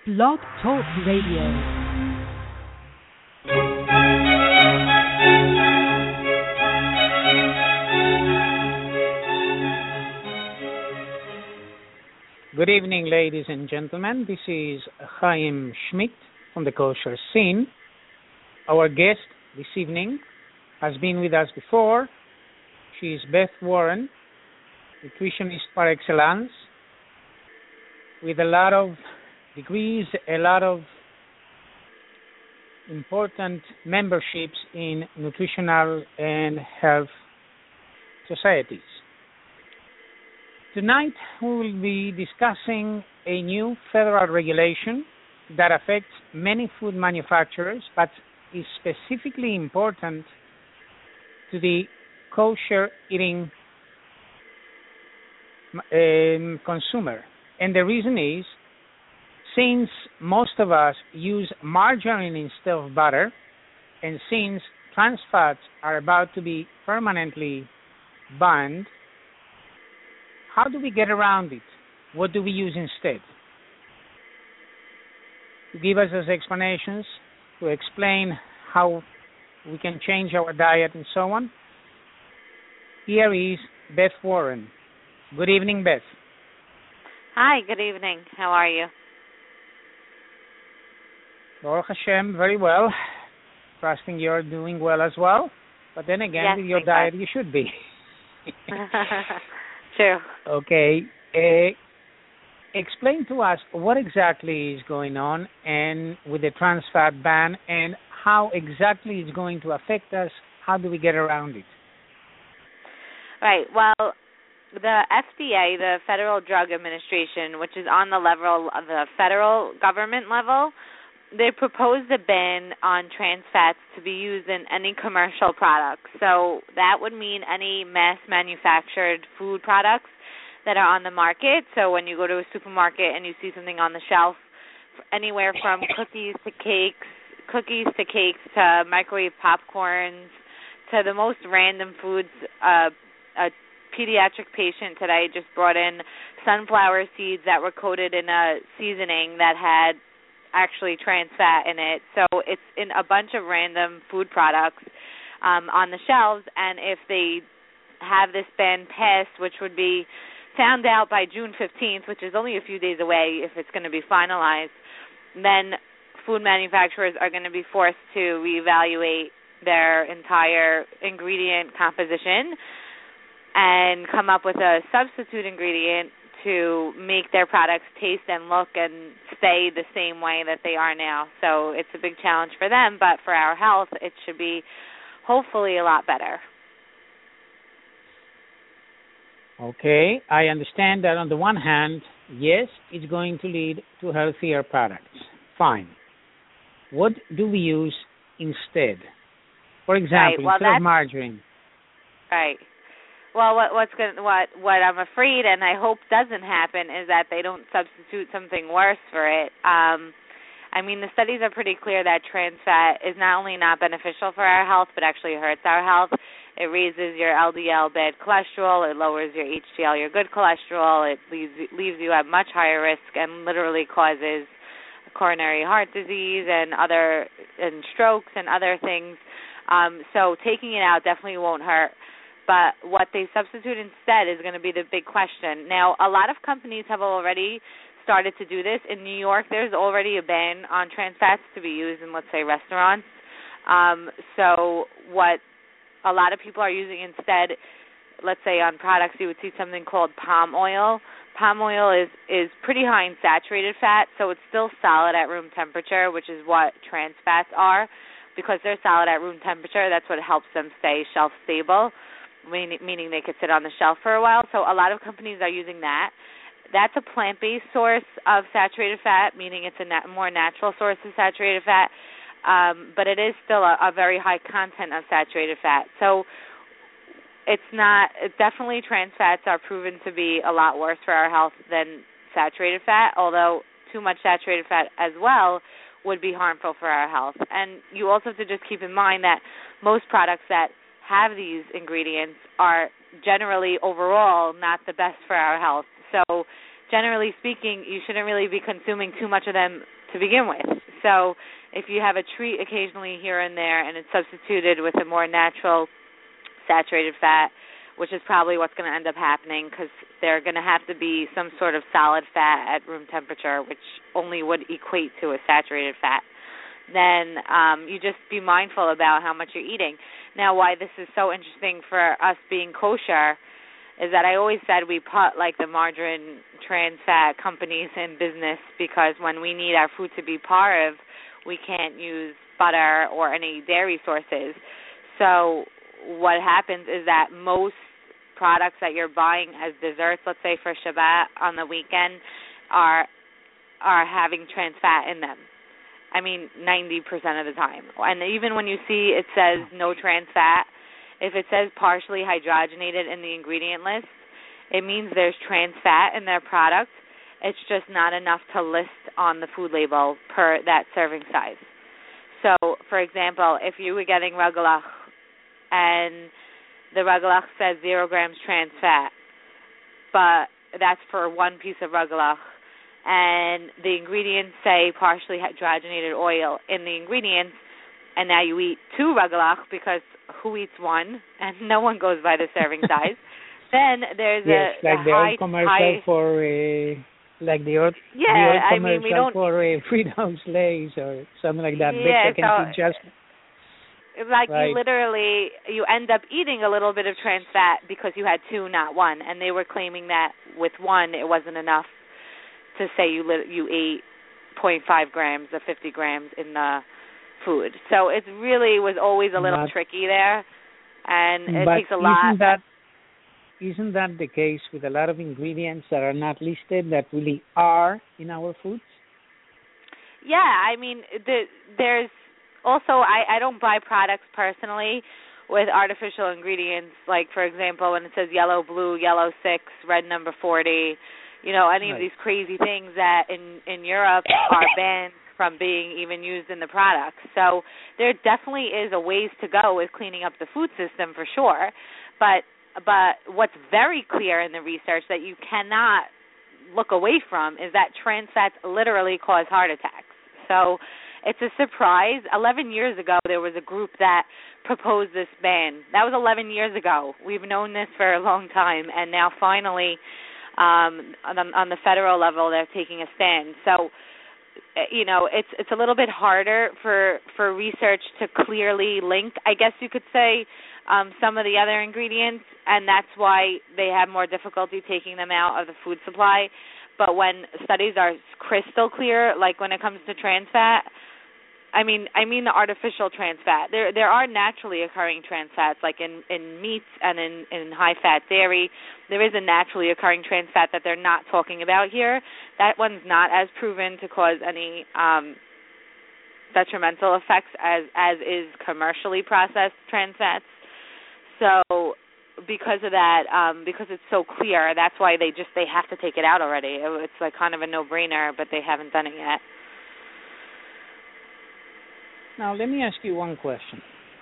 Blog Talk Radio. Good evening, ladies and gentlemen. This is Chaim Schmidt from the Kosher Scene. Our guest this evening has been with us before. She is Beth Warren, nutritionist par excellence, with a lot of degrees, a lot of important memberships in nutritional and health societies. Tonight, we will be discussing a new federal regulation that affects many food manufacturers, but is specifically important to the kosher eating consumer. And the reason is, since most of us use margarine instead of butter, and since trans fats are about to be permanently banned, how do we get around it? What do we use instead? To give us those explanations, to explain how we can change our diet and so on, here is Beth Warren. Good evening, Beth. Hi, good evening. How are you? Baruch Hashem, very well. Trusting you're doing well as well. But then again, yes, with your diet, you should be. True. Okay. Explain to us what exactly is going on and with the trans fat ban and how exactly it's going to affect us. How do we get around it? Right. Well, the FDA, the Federal Drug Administration, which is on the level of the federal government level, they proposed a ban on trans fats to be used in any commercial products. So that would mean any mass-manufactured food products that are on the market. So when you go to a supermarket and you see something on the shelf, anywhere from cookies to cakes to microwave popcorns to the most random foods. A pediatric patient today just brought in sunflower seeds that were coated in a seasoning that had actually trans fat in it. So it's in a bunch of random food products on the shelves, and if they have this ban passed, which would be found out by June 15th, which is only a few days away if it's going to be finalized, then food manufacturers are going to be forced to reevaluate their entire ingredient composition and come up with a substitute ingredient to make their products taste and look and stay the same way that they are now. So it's a big challenge for them, but for our health, it should be hopefully a lot better. Okay, I understand that on the one hand, yes, it's going to lead to healthier products. Fine. What do we use instead? For example, instead of margarine. Right. Well, what I'm afraid, and I hope doesn't happen, is that they don't substitute something worse for it. I mean, the studies are pretty clear that trans fat is not only not beneficial for our health, but actually hurts our health. It raises your LDL bad cholesterol. It lowers your HDL, your good cholesterol. It leaves you at much higher risk and literally causes coronary heart disease and strokes and other things. So taking it out definitely won't hurt. But what they substitute instead is going to be the big question. Now, a lot of companies have already started to do this. In New York, there's already a ban on trans fats to be used in, let's say, restaurants. So what a lot of people are using instead, let's say on products, you would see something called palm oil. Palm oil is pretty high in saturated fat, so it's still solid at room temperature, which is what trans fats are. Because they're solid at room temperature, that's what helps them stay shelf stable, meaning they could sit on the shelf for a while. So a lot of companies are using that. That's a plant-based source of saturated fat, meaning it's a more natural source of saturated fat, but it is still a very high content of saturated fat. So definitely trans fats are proven to be a lot worse for our health than saturated fat, although too much saturated fat as well would be harmful for our health. And you also have to just keep in mind that most products that have these ingredients are generally overall not the best for our health. So generally speaking, you shouldn't really be consuming too much of them to begin with. So if you have a treat occasionally here and there and it's substituted with a more natural saturated fat, which is probably what's going to end up happening because they're going to have to be some sort of solid fat at room temperature, which only would equate to a saturated fat, then you just be mindful about how much you're eating. Now, why this is so interesting for us being kosher is that I always said we put like the margarine, trans fat companies in business because when we need our food to be parve, we can't use butter or any dairy sources. So what happens is that most products that you're buying as desserts, let's say for Shabbat on the weekend, are having trans fat in them. I mean, 90% of the time. And even when you see it says no trans fat, if it says partially hydrogenated in the ingredient list, it means there's trans fat in their product. It's just not enough to list on the food label per that serving size. So, for example, if you were getting Ragalach and the Ragalach says 0 grams trans fat, but that's for one piece of Ragalach, and the ingredients say partially hydrogenated oil in the ingredients, and now you eat 2 Ragalach because who eats one, and no one goes by the serving size, then there's like the old commercial for commercial for Fritos Lays or something like that. Yeah, right. you end up eating a little bit of trans fat because you had 2, not 1, and they were claiming that with 1 it wasn't enough to say you ate 0.5 grams or 50 grams in the food. So it really was always a little tricky there, and it takes a lot. Isn't that the case with a lot of ingredients that are not listed that really are in our foods? Yeah, I mean, there's also, I don't buy products personally with artificial ingredients, like, for example, when it says yellow blue, yellow 6, red number 40, any of these crazy things that in Europe are banned from being even used in the product. So there definitely is a ways to go with cleaning up the food system for sure. But what's very clear in the research that you cannot look away from is that trans fats literally cause heart attacks. So it's a surprise. 11 years ago, there was a group that proposed this ban. That was 11 years ago. We've known this for a long time, and now finally on the federal level, they're taking a stand. So, it's a little bit harder for research to clearly link, I guess you could say, some of the other ingredients, and that's why they have more difficulty taking them out of the food supply. But when studies are crystal clear, like when it comes to trans fat, I mean the artificial trans fat. There are naturally occurring trans fats, like in meats and in high-fat dairy. There is a naturally occurring trans fat that they're not talking about here. That one's not as proven to cause any detrimental effects as is commercially processed trans fats. So because of that, because it's so clear, that's why they have to take it out already. It's like kind of a no-brainer, but they haven't done it yet. Now, let me ask you one question.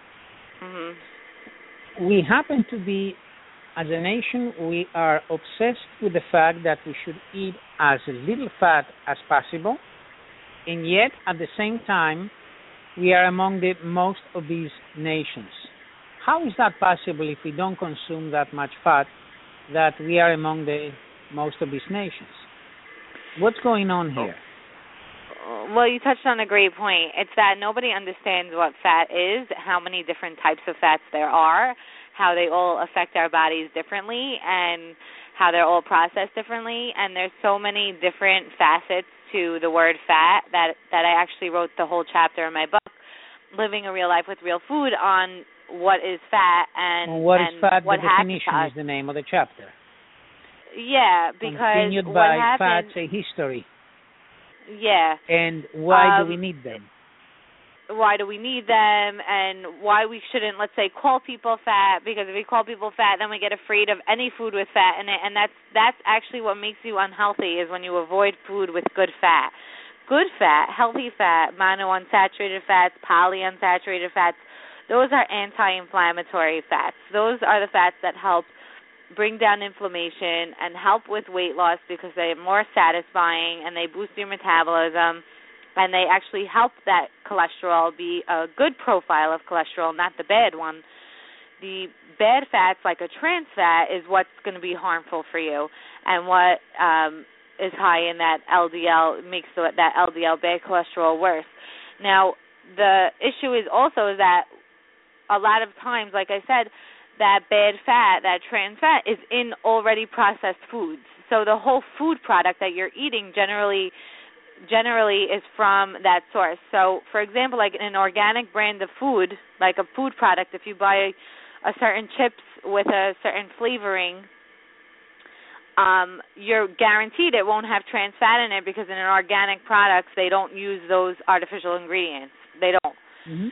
Mm-hmm. We happen to be, as a nation, we are obsessed with the fact that we should eat as little fat as possible, and yet, at the same time, we are among the most obese nations. How is that possible if we don't consume that much fat, that we are among the most obese nations? What's going on here? Well, you touched on a great point. It's that nobody understands what fat is, how many different types of fats there are, how they all affect our bodies differently, and how they're all processed differently. And there's so many different facets to the word fat that I actually wrote the whole chapter in my book, Living a Real Life with Real Food, on what is fat and what is fat. What the definition is the name of the chapter. Yeah, because continued what by happens, fats a history. Yeah. And why do we need them? Why do we need them, and why we shouldn't, let's say, call people fat, because if we call people fat, then we get afraid of any food with fat in it, and that's actually what makes you unhealthy, is when you avoid food with good fat. Good fat, healthy fat, monounsaturated fats, polyunsaturated fats, those are anti-inflammatory fats. Those are the fats that help bring down inflammation and help with weight loss because they're more satisfying and they boost your metabolism, and they actually help that cholesterol be a good profile of cholesterol, not the bad one. The bad fats, like a trans fat, is what's going to be harmful for you, and what is high in that LDL makes that LDL bad cholesterol worse. Now, the issue is also that a lot of times, like I said, that bad fat, that trans fat, is in already processed foods. So the whole food product that you're eating generally is from that source. So, for example, like an organic brand of food, like a food product, if you buy a certain chips with a certain flavoring, you're guaranteed it won't have trans fat in it because in an organic products they don't use those artificial ingredients. They don't. Mm-hmm.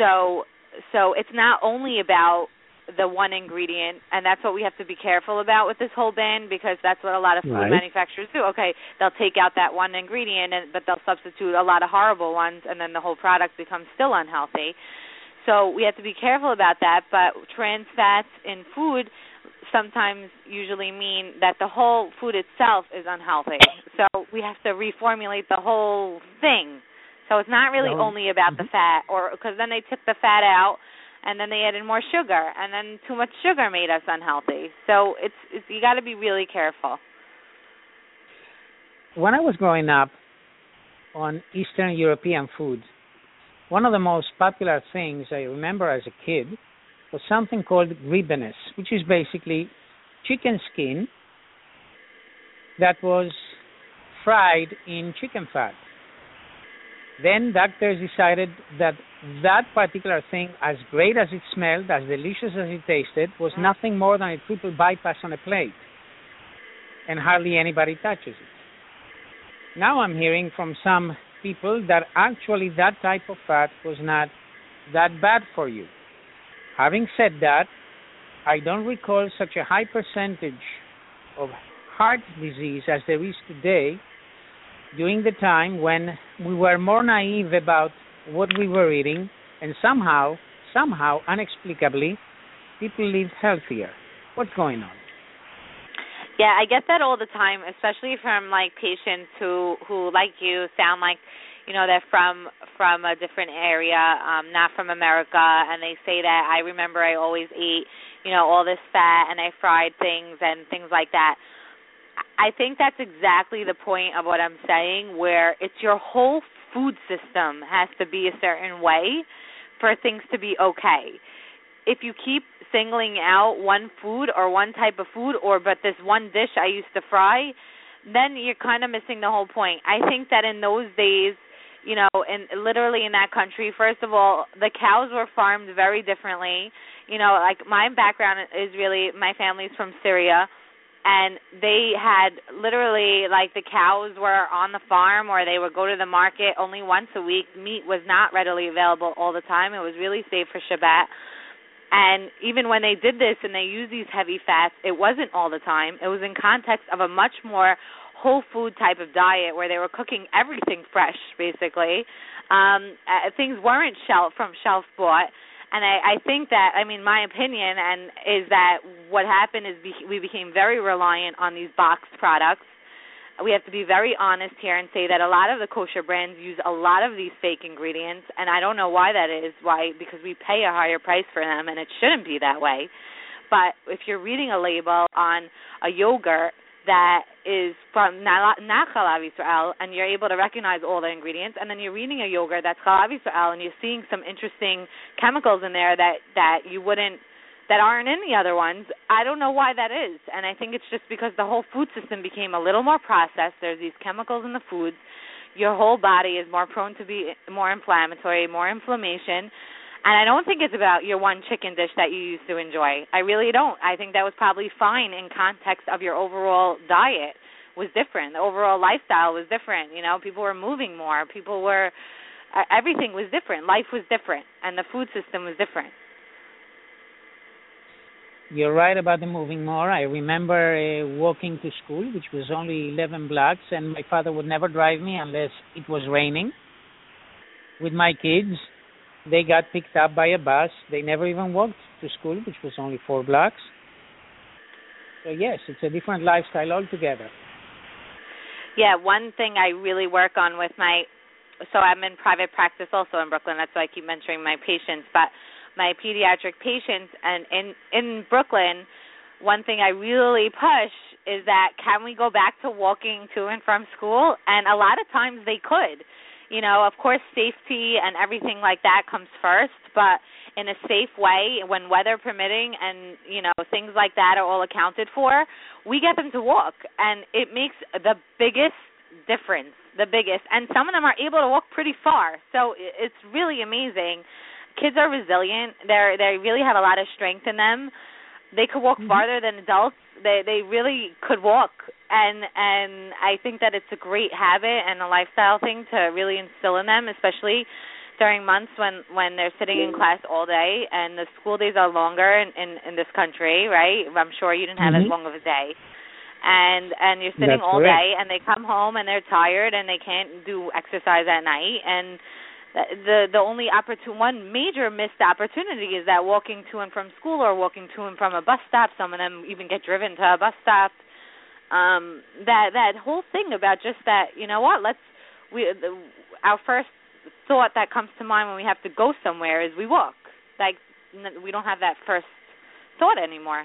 So it's not only about the one ingredient, and that's what we have to be careful about with this whole ban, because that's what a lot of food manufacturers do. Okay, they'll take out that one ingredient, but they'll substitute a lot of horrible ones, and then the whole product becomes still unhealthy. So we have to be careful about that, but trans fats in food sometimes usually mean that the whole food itself is unhealthy. So we have to reformulate the whole thing. So it's not really only about the fat, or because then they took the fat out and then they added more sugar, and then too much sugar made us unhealthy. So it's you got to be really careful. When I was growing up on Eastern European food, one of the most popular things I remember as a kid was something called ribbeness, which is basically chicken skin that was fried in chicken fat. Then doctors decided that that particular thing, as great as it smelled, as delicious as it tasted, was nothing more than a triple bypass on a plate, and hardly anybody touches it. Now I'm hearing from some people that actually that type of fat was not that bad for you. Having said that, I don't recall such a high percentage of heart disease as there is today during the time when we were more naive about what we were eating, and somehow, inexplicably, people lived healthier. What's going on? Yeah, I get that all the time, especially from like patients who like you sound like, you know, they're from a different area, not from America, and they say that I remember I always ate, you know, all this fat and I fried things and things like that. I think that's exactly the point of what I'm saying, where it's your whole food system has to be a certain way for things to be okay. If you keep singling out one food or one type of food, but this one dish I used to fry, then you're kind of missing the whole point. I think that in those days, you know, literally in that country, first of all, the cows were farmed very differently. You know, like my background is really, my family's from Syria, and they had literally, like, the cows were on the farm or they would go to the market only once a week. Meat was not readily available all the time. It was really safe for Shabbat. And even when they did this and they used these heavy fats, it wasn't all the time. It was in context of a much more whole food type of diet where they were cooking everything fresh, basically. Things weren't from shelf bought. And I think that, I mean, my opinion is that what happened is we became very reliant on these boxed products. We have to be very honest here and say that a lot of the kosher brands use a lot of these fake ingredients, and I don't know why that is, because we pay a higher price for them, and it shouldn't be that way. But if you're reading a label on a yogurt that is from not Chalav Yisrael, and you're able to recognize all the ingredients, and then you're reading a yogurt that's Chalav Yisrael, and you're seeing some interesting chemicals in there that you wouldn't, that aren't in the other ones, I don't know why that is. And I think it's just because the whole food system became a little more processed. There's these chemicals in the foods. Your whole body is more prone to be more inflammatory, more inflammation. And I don't think it's about your one chicken dish that you used to enjoy. I really don't. I think that was probably fine in context of your overall diet was different. The overall lifestyle was different. You know, people were moving more. Everything was different. Life was different, and the food system was different. You're right about the moving more. I remember walking to school, which was only 11 blocks, and my father would never drive me unless it was raining. With my kids, they got picked up by a bus. They never even walked to school, which was only 4 blocks. So yes, it's a different lifestyle altogether. Yeah, one thing I really work on with so I'm in private practice also in Brooklyn. That's why I keep mentioning my patients. But my pediatric patients, and in Brooklyn, one thing I really push is that can we go back to walking to and from school? And a lot of times they could. Of course, safety and everything like that comes first, but in a safe way, when weather permitting and, things like that are all accounted for, we get them to walk. And it makes the biggest difference, And some of them are able to walk pretty far. So it's really amazing. Kids are resilient. They really have a lot of strength in them. They could walk farther than adults. They really could walk, and I think that it's a great habit and a lifestyle thing to really instill in them, especially during months when they're sitting in class all day and the school days are longer in this country, right? I'm sure you didn't have as long of a day. And you're sitting That's all correct. day, and they come home and they're tired and they can't do exercise at night, and the only one major missed opportunity is that walking to and from school or walking to and from a bus stop. Some of them even get driven to a bus stop. That whole thing about just that, our first thought that comes to mind when we have to go somewhere is we walk. Like, we don't have that first thought anymore.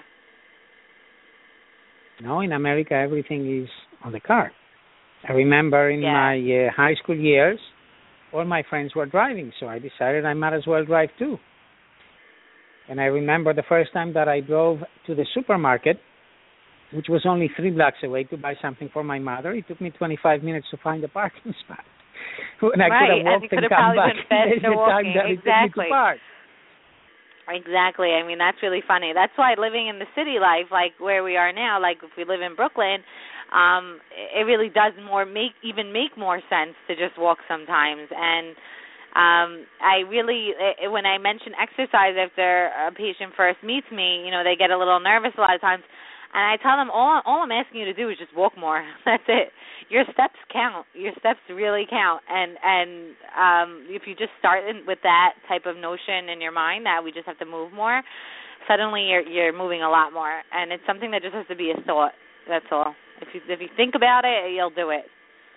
No, in America everything is on the car. I remember in my high school years, all my friends were driving, so I decided I might as well drive too. And I remember the first time that I drove to the supermarket, which was only 3 blocks away, to buy something for my mother. It took me 25 minutes to find a parking spot. When I could have walked and come back in the time that it took me to park. Exactly. I mean, that's really funny. That's why living in the city life, like where we are now, like if we live in Brooklyn, it really does make more sense to just walk sometimes. And I really, when I mention exercise after a patient first meets me, they get a little nervous a lot of times. And I tell them, all I'm asking you to do is just walk more. That's it. Your steps count. Your steps really count. And if you just start with that type of notion in your mind that we just have to move more, suddenly you're moving a lot more. And it's something that just has to be a thought. That's all. If you think about it, you'll do it.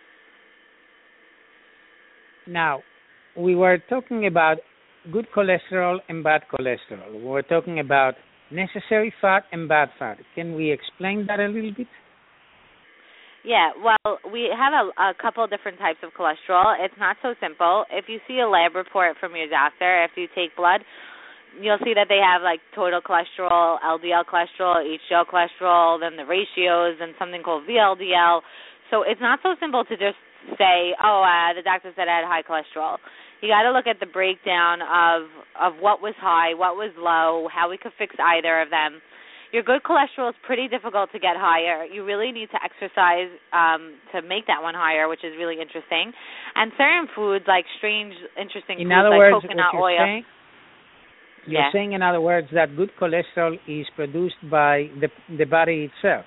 Now, we were talking about good cholesterol and bad cholesterol. We were talking about necessary fat and bad fat. Can we explain that a little bit? Yeah, well, we have a couple different types of cholesterol. It's not so simple. If you see a lab report from your doctor, if you take blood, you'll see that they have like total cholesterol, LDL cholesterol, HDL cholesterol, then the ratios, and something called VLDL. So it's not so simple to just say, the doctor said I had high cholesterol. You got to look at the breakdown of what was high, what was low, how we could fix either of them. Your good cholesterol is pretty difficult to get higher. You really need to exercise to make that one higher, which is really interesting. And certain foods, like interesting foods like coconut oil. You're saying, in other words, that good cholesterol is produced by the body itself.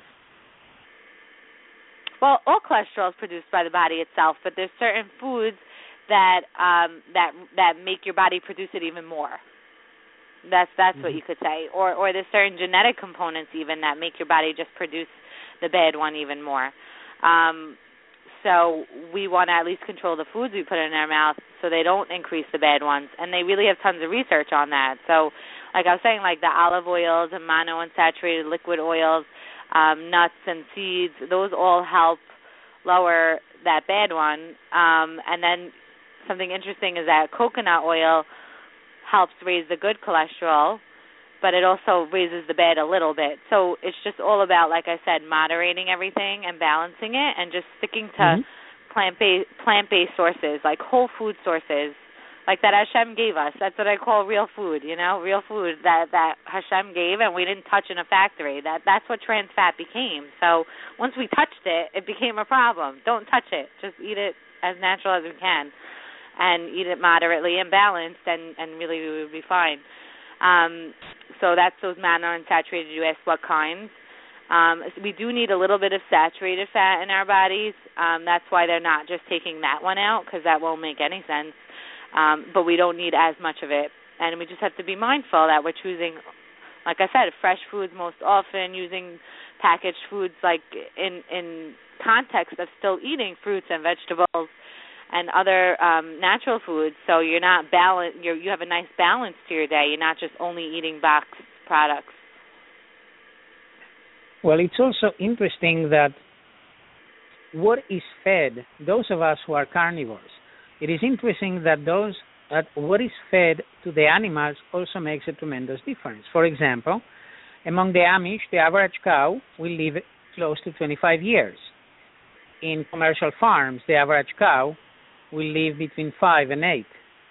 Well, all cholesterol is produced by the body itself, but there's certain foods that make your body produce it even more. That's what you could say. Or there's certain genetic components even that make your body just produce the bad one even more. So we want to at least control the foods we put in our mouth so they don't increase the bad ones. And they really have tons of research on that. So like I was saying, like the olive oils and monounsaturated liquid oils, nuts and seeds, those all help lower that bad one. And then something interesting is that coconut oil helps raise the good cholesterol, but it also raises the bad a little bit. So it's just all about, like I said, moderating everything and balancing it and just sticking to plant-based sources, like whole food sources, like that Hashem gave us. That's what I call real food, real food that Hashem gave and we didn't touch in a factory. That's what trans fat became. So once we touched it, it became a problem. Don't touch it. Just eat it as natural as we can. And eat it moderately and balanced, and really we would be fine. So that's those monounsaturated. You asked what kinds. We do need a little bit of saturated fat in our bodies. That's why they're not just taking that one out, because that won't make any sense. But we don't need as much of it. And we just have to be mindful that we're choosing, like I said, fresh foods most often, using packaged foods, like in context of still eating fruits and vegetables and other natural foods, so you're not you have a nice balance to your day. You're not just only eating boxed products. Well, it's also interesting that what is fed, those of us who are carnivores, it is interesting that what is fed to the animals also makes a tremendous difference. For example, among the Amish, the average cow will live close to 25 years. In commercial farms, the average cow will live between 5 and 8.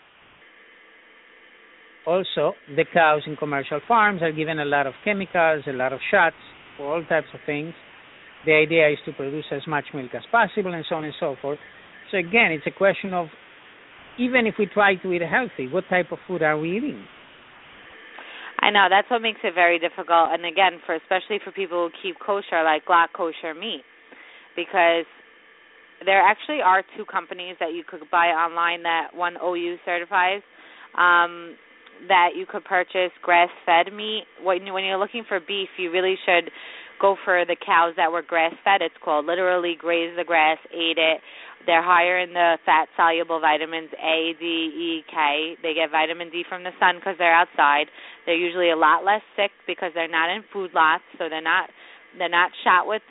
Also, the cows in commercial farms are given a lot of chemicals, a lot of shots for all types of things. The idea is to produce as much milk as possible and so on and so forth. So again, it's a question of, even if we try to eat healthy, what type of food are we eating? I know, that's what makes it very difficult. And again, especially for people who keep kosher, like Glatt Kosher Meat, because there actually are 2 companies that you could buy online that one OU certifies, that you could purchase grass-fed meat. When you're looking for beef, you really should go for the cows that were grass-fed. It's called literally graze the grass, ate it. They're higher in the fat-soluble vitamins A, D, E, K. They get vitamin D from the sun because they're outside. They're usually a lot less sick because they're not in food lots, so they're not shot with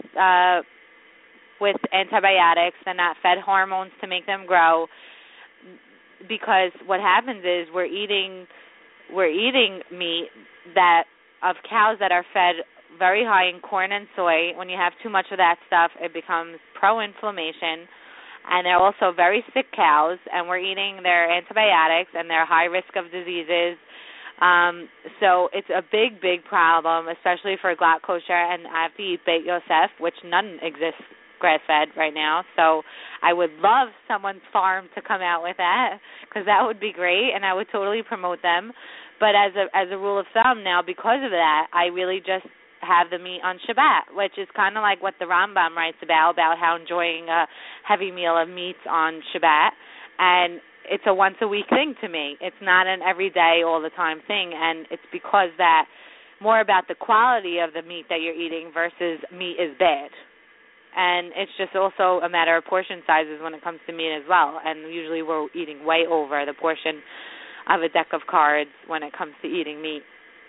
antibiotics. They're not fed hormones to make them grow. Because what happens is we're eating meat of cows that are fed very high in corn and soy. When you have too much of that stuff, it becomes pro-inflammation, and they're also very sick cows, and we're eating their antibiotics, and they're high risk of diseases. So it's a big, big problem, especially for Glatt Kosher, and I have to eat Beit Yosef, which none exists grass-fed right now. So I would love someone's farm to come out with that, because that would be great, and I would totally promote them. But as a rule of thumb now, because of that, I really just have the meat on Shabbat, which is kind of like what the Rambam writes about how enjoying a heavy meal of meats on Shabbat. And it's a once-a-week thing to me. It's not an everyday, all-the-time thing, and it's because that more about the quality of the meat that you're eating versus meat is bad. And it's just also a matter of portion sizes when it comes to meat as well. And usually we're eating way over the portion of a deck of cards when it comes to eating meat.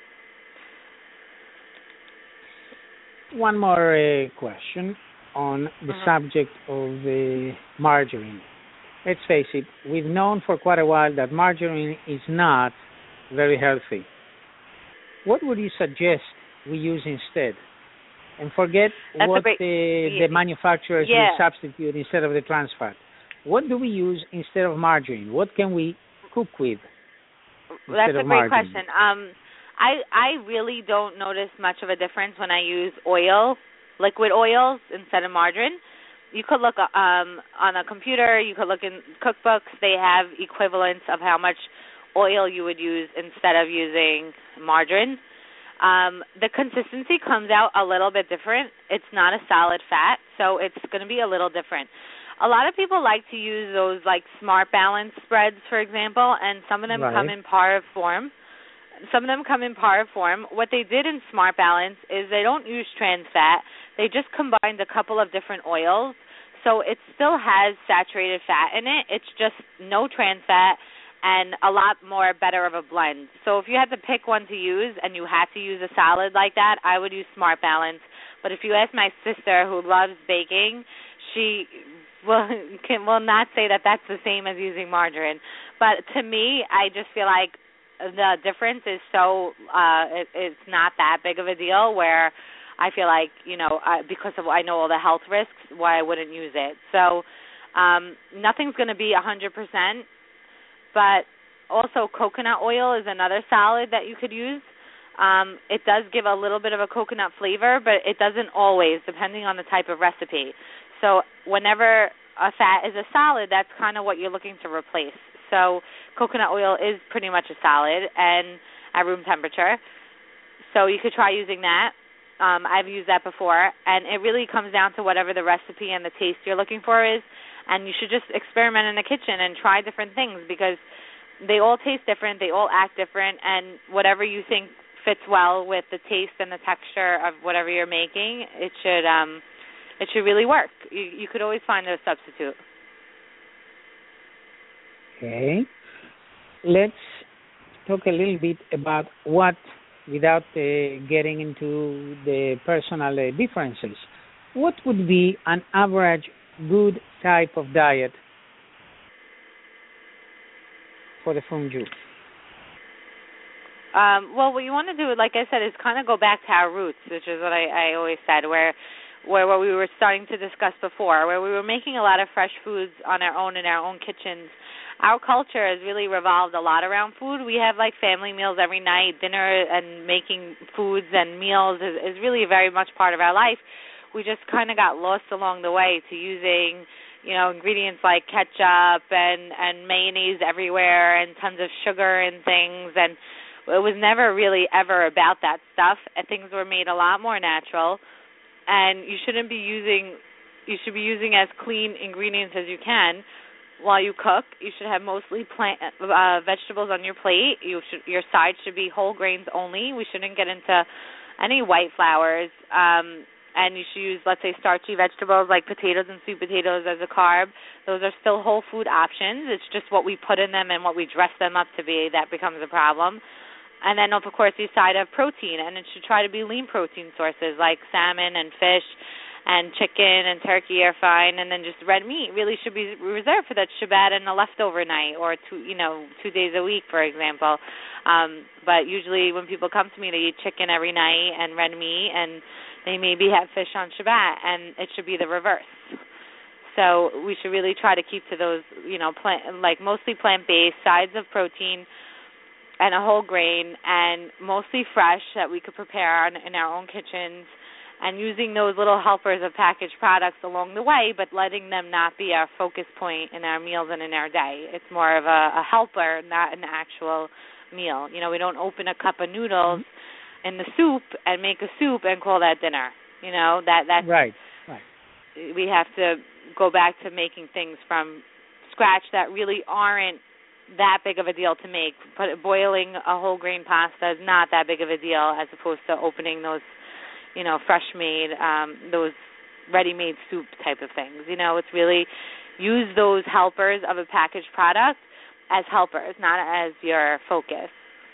One more question on the subject of margarine. Let's face it, we've known for quite a while that margarine is not very healthy. What would you suggest we use instead? And forget what the manufacturers will substitute instead of the trans fat. What do we use instead of margarine? What can we cook with instead of margarine? That's a great question. I really don't notice much of a difference when I use liquid oils instead of margarine. You could look on a computer, you could look in cookbooks. They have equivalents of how much oil you would use instead of using margarine. The consistency comes out a little bit different. It's not a solid fat, so it's going to be a little different. A lot of people like to use those like Smart Balance spreads, for example, and some of them come in par form. What they did in Smart Balance is they don't use trans fat. They just combined a couple of different oils, so it still has saturated fat in it. It's just no trans fat and a lot more better of a blend. So if you had to pick one to use and you had to use a solid like that, I would use Smart Balance. But if you ask my sister who loves baking, she will not say that that's the same as using margarine. But to me, I just feel like the difference is so it's not that big of a deal where I feel like, because of I know all the health risks, why I wouldn't use it. So nothing's going to be 100%, but also coconut oil is another solid that you could use. It does give a little bit of a coconut flavor, but it doesn't always, depending on the type of recipe. So whenever a fat is a solid, that's kind of what you're looking to replace. So coconut oil is pretty much a solid and at room temperature. So you could try using that. I've used that before, and it really comes down to whatever the recipe and the taste you're looking for is, and you should just experiment in the kitchen and try different things because they all taste different, they all act different, and whatever you think fits well with the taste and the texture of whatever you're making, it should really work. You could always find a substitute. Okay. Let's talk a little bit about what, without getting into the personal differences, what would be an average good type of diet for the fond du? Well, what you want to do, like I said, is kind of go back to our roots, which is what I always said, where what we were starting to discuss before, where we were making a lot of fresh foods on our own in our own kitchens. Our culture has really revolved a lot around food. We have like family meals every night, dinner, and making foods and meals is really very much part of our life. We just kind of got lost along the way to using, ingredients like ketchup and mayonnaise everywhere and tons of sugar and things, and it was never really ever about that stuff. Things were made a lot more natural, and you should be using as clean ingredients as you can. While you cook, you should have mostly vegetables on your plate. Your sides should be whole grains only. We shouldn't get into any white flours. And you should use, let's say, starchy vegetables like potatoes and sweet potatoes as a carb. Those are still whole food options. It's just what we put in them and what we dress them up to be that becomes a problem. And then, of course, your side of protein, and it should try to be lean protein sources like salmon and fish and chicken and turkey are fine, and then just red meat really should be reserved for that Shabbat and a leftover night, or 2 days a week, for example. But usually when people come to me, they eat chicken every night and red meat, and they maybe have fish on Shabbat, and it should be the reverse. So we should really try to keep to those, mostly plant-based sides of protein and a whole grain, and mostly fresh that we could prepare in our own kitchens, and using those little helpers of packaged products along the way, but letting them not be our focus point in our meals and in our day. It's more of a helper, not an actual meal. We don't open a cup of noodles in the soup and make a soup and call that dinner. That's right. We have to go back to making things from scratch that really aren't that big of a deal to make. But boiling a whole grain pasta is not that big of a deal as opposed to opening those fresh made, those ready-made soup type of things. It's really use those helpers of a packaged product as helpers, not as your focus.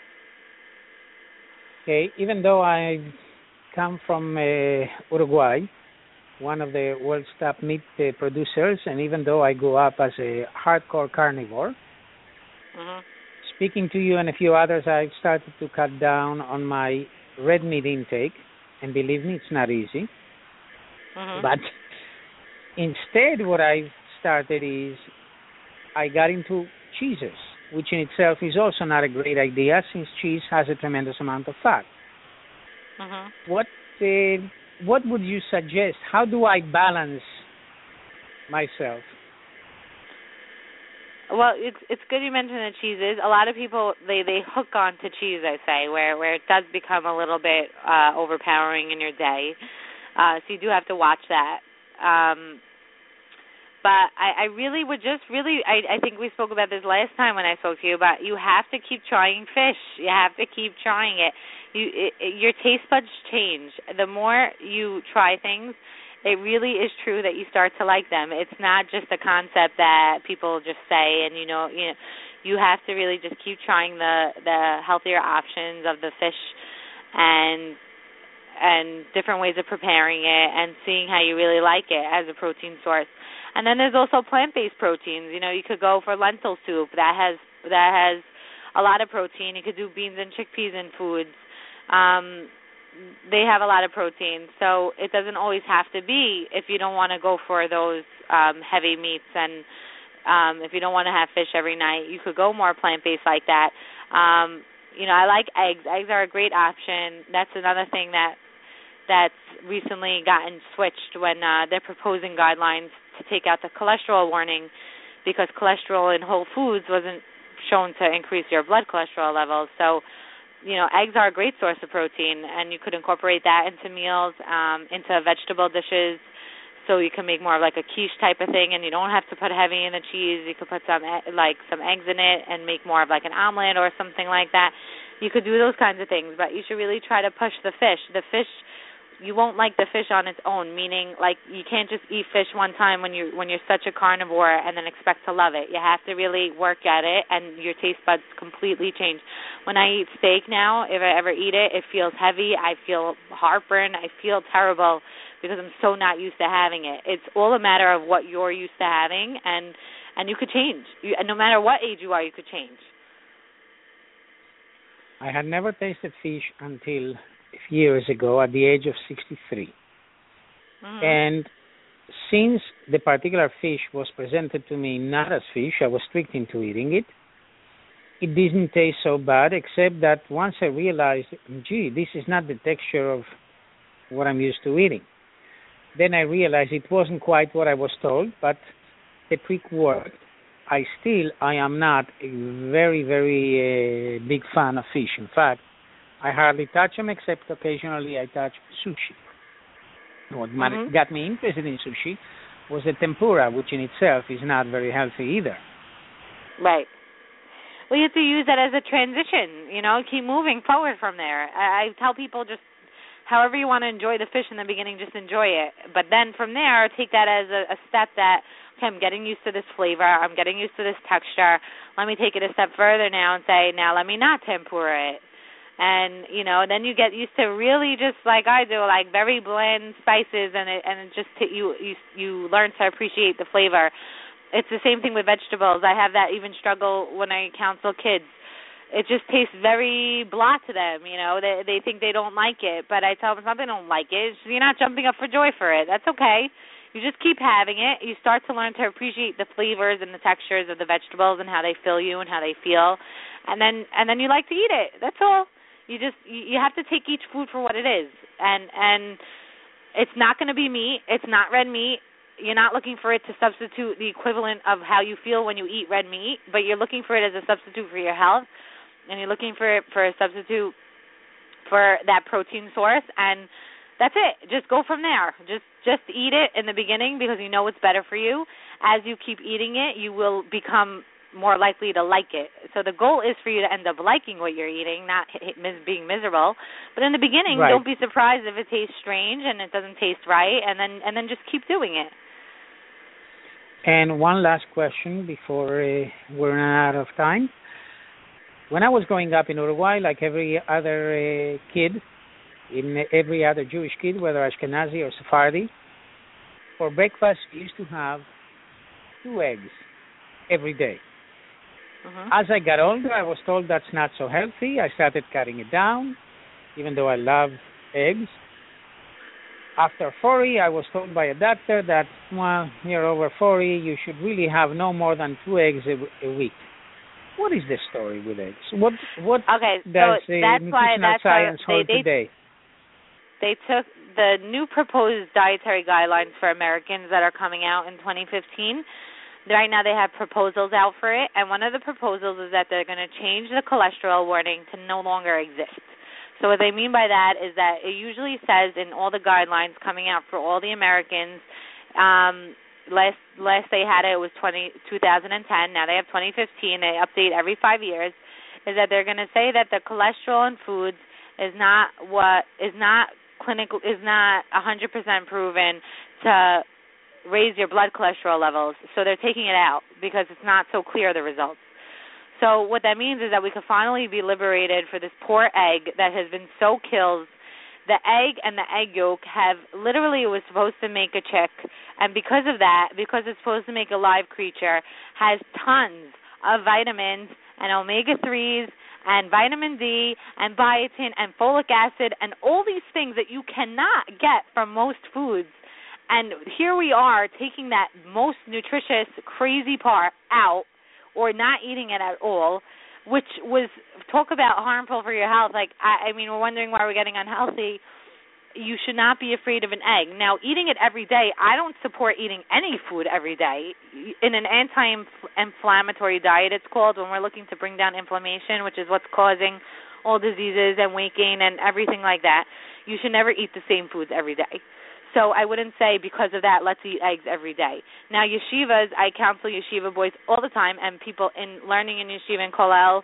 Okay, even though I come from Uruguay, one of the world's top meat producers, and even though I grew up as a hardcore carnivore, speaking to you and a few others, I've started to cut down on my red meat intake. And believe me, it's not easy. But instead, what I started is I got into cheeses, which in itself is also not a great idea since cheese has a tremendous amount of fat. What would you suggest? How do I balance myself? Well, it's good you mentioned the cheeses. A lot of people they hook on to cheese, I say, where it does become a little bit overpowering in your day. So you do have to watch that. But I really would I think we spoke about this last time when I spoke to you, but you have to keep trying fish. You have to keep trying it. Your taste buds change. The more you try things, it really is true that you start to like them. It's not just a concept that people just say, and you have to really just keep trying the healthier options of the fish and different ways of preparing it and seeing how you really like it as a protein source. And then there's also plant-based proteins. You could go for lentil soup that has a lot of protein. You could do beans and chickpeas in foods. They have a lot of protein, so it doesn't always have to be if you don't want to go for those heavy meats, and if you don't want to have fish every night, you could go more plant-based like that. I like eggs. Eggs are a great option. That's another thing that's recently gotten switched when they're proposing guidelines to take out the cholesterol warning, because cholesterol in whole foods wasn't shown to increase your blood cholesterol levels. So eggs are a great source of protein, and you could incorporate that into meals, into vegetable dishes, so you can make more of like a quiche type of thing, and you don't have to put heavy in the cheese. You could put some eggs in it and make more of like an omelet or something like that. You could do those kinds of things, but you should really try to push the fish. The fish, you won't like the fish on its own, meaning like you can't just eat fish one time when you're such a carnivore and then expect to love it. You have to really work at it, and your taste buds completely change. When I eat steak now, if I ever eat it, it feels heavy. I feel heartburn. I feel terrible because I'm so not used to having it. It's all a matter of what you're used to having, and you could change. No matter what age you are, you could change. I had never tasted fish until years ago at the age of 63. Mm-hmm. And since the particular fish was presented to me not as fish, I was strict into eating it. It didn't taste so bad, except that once I realized, gee, this is not the texture of what I'm used to eating. Then I realized it wasn't quite what I was told, but the trick worked. I am not a very, very big fan of fish. In fact, I hardly touch them, except occasionally I touch sushi. What got me interested in sushi was the tempura, which in itself is not very healthy either. Right. Well, you have to use that as a transition, keep moving forward from there. I tell people just however you want to enjoy the fish in the beginning, just enjoy it. But then from there, take that as a step that, okay, I'm getting used to this flavor, I'm getting used to this texture. Let me take it a step further now and say, now let me not tempura it. And, then you get used to really just like I do, like very bland spices, and it just you learn to appreciate the flavor. It's the same thing with vegetables. I have that even struggle when I counsel kids. It just tastes very blah to them, They think they don't like it, but I tell them it's not they don't like it. It's just, you're not jumping up for joy for it. That's okay. You just keep having it. You start to learn to appreciate the flavors and the textures of the vegetables and how they fill you and how they feel, and then you like to eat it. That's all. You have to take each food for what it is, and it's not going to be meat. It's not red meat. You're not looking for it to substitute the equivalent of how you feel when you eat red meat, but you're looking for it as a substitute for your health, and you're looking for it for a substitute for that protein source, and that's it. Just go from there. Just eat it in the beginning because you know it's better for you. As you keep eating it, you will become more likely to like it. So the goal is for you to end up liking what you're eating, not being miserable. But in the beginning, Don't be surprised if it tastes strange and it doesn't taste right, and then just keep doing it. And one last question before we're out of time. When I was growing up in Uruguay, like every other kid, every other Jewish kid, whether Ashkenazi or Sephardi, for breakfast we used to have 2 eggs every day. Mm-hmm. As I got older, I was told that's not so healthy. I started cutting it down, even though I love eggs. After 40, I was told by a doctor that, well, you're over 40, you should really have no more than 2 eggs a week. What is the story with eggs? What okay, does so that's nutritional science hold today? They took the new proposed dietary guidelines for Americans that are coming out in 2015. Right now they have proposals out for it, and one of the proposals is that they're going to change the cholesterol warning to no longer exist. So what they mean by that is that it usually says in all the guidelines coming out for all the Americans, last they had it was 2010, now they have 2015, they update every 5 years, is that they're going to say that the cholesterol in foods is not 100% proven to raise your blood cholesterol levels, so they're taking it out because it's not so clear, the results. So what that means is that we could finally be liberated for this poor egg that has been so killed. The egg and the egg yolk it was supposed to make a chick, and because of that, because it's supposed to make a live creature, has tons of vitamins and omega-3s and vitamin D and biotin and folic acid and all these things that you cannot get from most foods. And here we are taking that most nutritious, crazy part out or not eating it at all, which was, talk about harmful for your health. Like, I mean, we're wondering why we're getting unhealthy. You should not be afraid of an egg. Now, eating it every day, I don't support eating any food every day. In an anti-inflammatory diet, it's called, when we're looking to bring down inflammation, which is what's causing all diseases and weight gain and everything like that, you should never eat the same foods every day. So I wouldn't say because of that, let's eat eggs every day. Now, yeshivas, I counsel yeshiva boys all the time, and people in learning in yeshiva and kollel,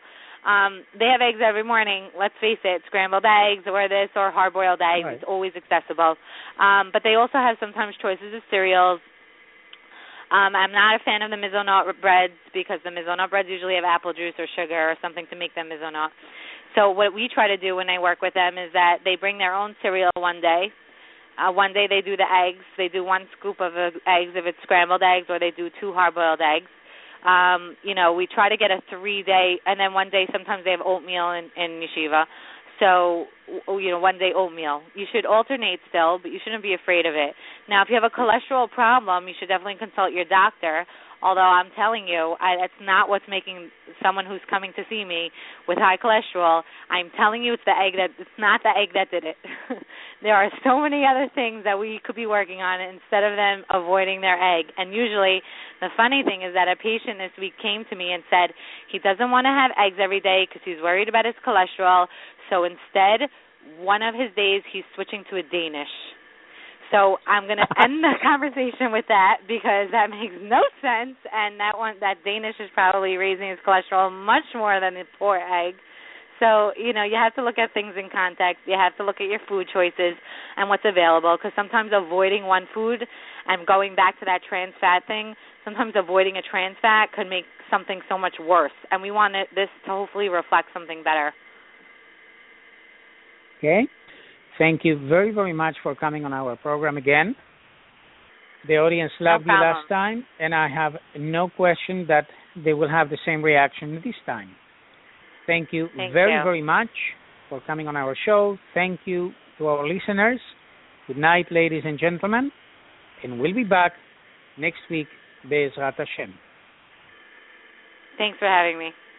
They have eggs every morning. Let's face it, scrambled eggs or this or hard-boiled eggs. Right. It's always accessible. But they also have sometimes choices of cereals. I'm not a fan of the Maisonette breads because the Maisonette breads usually have apple juice or sugar or something to make them Maisonette. So what we try to do when I work with them is that they bring their own cereal one day. One day they do the eggs. They do 1 scoop of eggs if it's scrambled eggs, or they do 2 hard-boiled eggs. We try to get a 3-day, and then one day sometimes they have oatmeal in yeshiva. So, one day oatmeal. You should alternate still, but you shouldn't be afraid of it. Now, if you have a cholesterol problem, you should definitely consult your doctor, although I'm telling you, that's not what's making someone who's coming to see me with high cholesterol. I'm telling you it's not the egg that did it. There are so many other things that we could be working on instead of them avoiding their egg. And usually the funny thing is that a patient this week came to me and said he doesn't want to have eggs every day because he's worried about his cholesterol. So instead, one of his days he's switching to a Danish. So I'm going to end the conversation with that because that makes no sense, and that Danish is probably raising his cholesterol much more than the poor egg. So, you have to look at things in context. You have to look at your food choices and what's available, because sometimes avoiding one food and going back to that trans fat thing, sometimes avoiding a trans fat could make something so much worse, and we want this to hopefully reflect something better. Okay. Thank you very, very much for coming on our program again. The audience loved you last time, and I have no question that they will have the same reaction this time. Thank you very much for coming on our show. Thank you to our listeners. Good night, ladies and gentlemen, and we'll be back next week, Be'ezrat Hashem. Thanks for having me.